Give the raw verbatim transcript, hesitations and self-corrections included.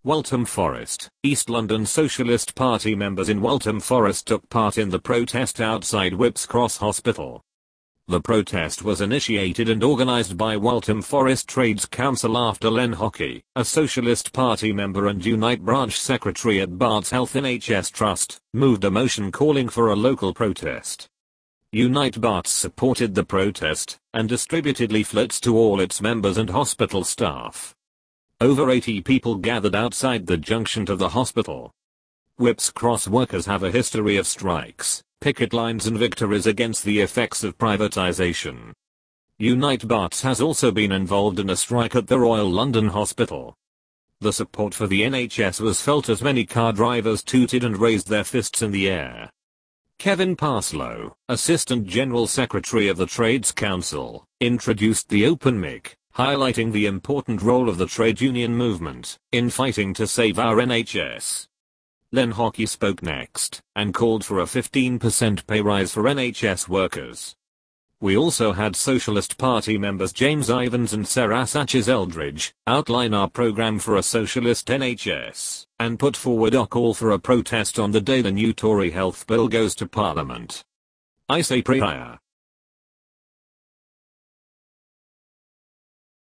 Waltham Forest. East London Socialist Party members in Waltham Forest took part in the protest outside Whipps Cross Hospital. The protest was initiated and organised by Waltham Forest Trades Council after Len Hockey, a Socialist Party member and Unite branch secretary at Barts Health N H S Trust, moved a motion calling for a local protest. Unite Barts supported the protest and distributed leaflets to all its members and hospital staff. Over eighty people gathered outside the junction to the hospital. Whipps Cross workers have a history of strikes, picket lines and victories against the effects of privatisation. Unite Barts has also been involved in a strike at the Royal London Hospital. The support for the N H S was felt as many car drivers tooted and raised their fists in the air. Kevin Parslow, Assistant General Secretary of the Trades Council, introduced the open mic, highlighting the important role of the trade union movement in fighting to save our N H S. Len Hockey spoke next and called for a fifteen percent pay rise for N H S workers. We also had Socialist Party members James Ivans and Sarah Sanchez-Eldridge outline our programme for a socialist N H S and put forward a call for a protest on the day the new Tory health bill goes to Parliament. I say prayer.